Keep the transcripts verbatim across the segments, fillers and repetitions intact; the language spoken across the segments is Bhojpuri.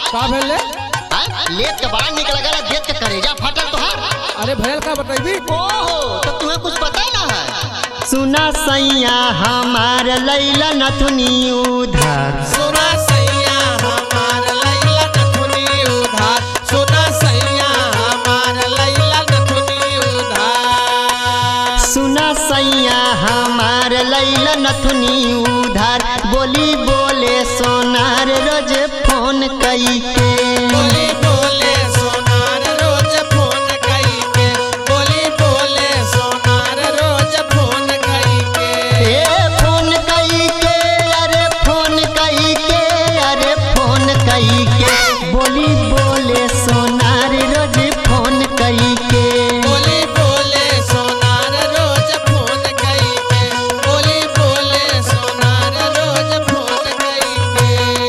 का भेले? लेट के बड़ा निक लगल, देख के करेजा फाटल तोहार। अरे भैल का बताइबी? ओहो तो तुम्हें कुछ पता ही ना है। सुना सैया हमार लैला नथुनी उधार, सुना सैया हमार लैला नथुनी उधार, सुना सैया हमार लैला नथुनी उधार, सुना सैया हमार लैला नथुनी उधार। बोली बोले सोनार रोज फोन कई के, बोली बोले सोनार रोज फोन कई के, बोली बोले सोनार रोज फोन कई के, ए फोन कई के, अरे फोन कई के, अरे फोन कई के। बोली बोले सोनार रोज फोन कई के, बोली बोले सोनार रोज फोन कई के, बोली बोले सोनार रोज फोन कई के।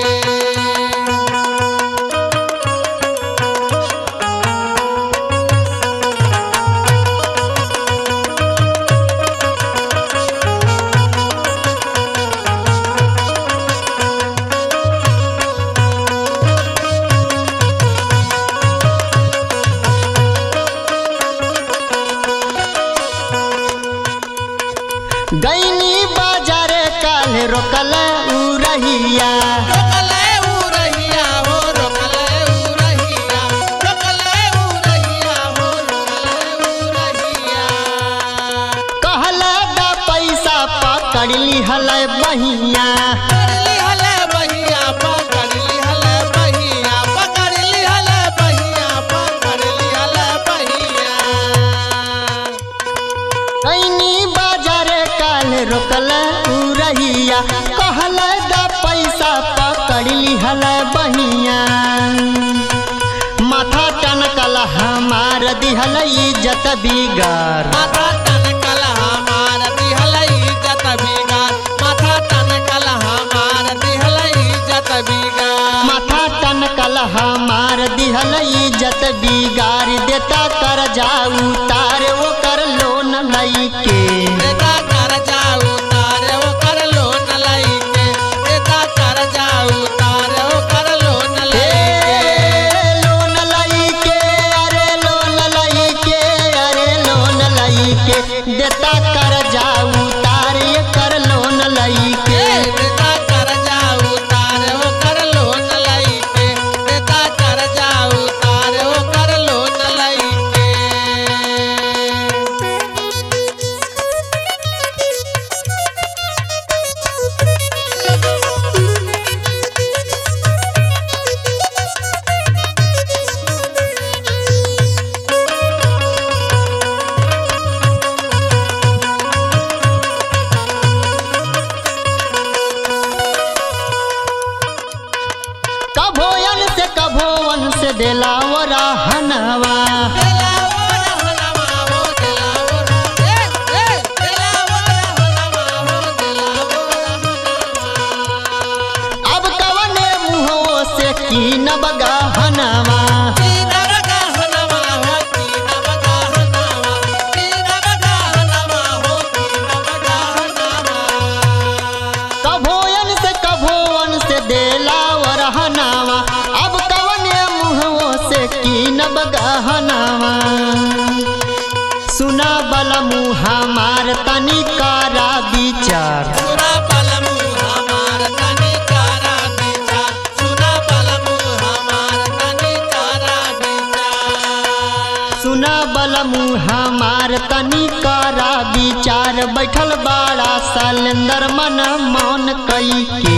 गईनी बाजार काल रोकल उरहिया, रोकले उरहिया हो, रोकले उरहिया, रोकले उरहिया हो, रोकले उरहिया। कहला दा पैसा पकड़ लिहल बहिया, पकड़ लिहले बहिया, पकड़ लिहले बहिया, पकड़ लिहले बहिया, पकड़ लिहले बहिया। गईनी बाजार काल रोकल उरहिया, कहला दा पैसा पकड़ लिहल बहिया। माथा टनकल हमार दिहल इज्जत बिगार, माथा टनकल हमार दिहल इज्जत बिगार, माथा टनकल हमार दिहल इज्जत बिगार, माथा टनकल हमार दिहल इज्जत बिगार। देता कर्जा उतार ओकर लोन लईके, देता कर्जा उतार ओकर लोन लईके, देता कर्जा उतार ओकर लोन लईके, ए लोन लईके, अरे लोन लईके, अरे लोन लईके। देता कर्जा उतार एकर लोन लईके, देता कर्जा उतार ओकर लोन लईके, देता कर्जा उतार ओकर लोन लईके। कभोयन से कभोवन से देला वरा हनवा, अब कवने मुँहों से कीनब गहनवा। कभोयन से कभोवन से देला वरहनावा, अब कवने मुँहों से कीनब गहनवा। सुना बलमु हमार तनी कारा विचार, सुना पलमु हमार तनी कारा विचार, सुना पलमु हमार तनी कारा विचार, सुना बलमु हमार तनी कारा विचार। बैठल बाड़ा सलेंदर मन मौन कई के,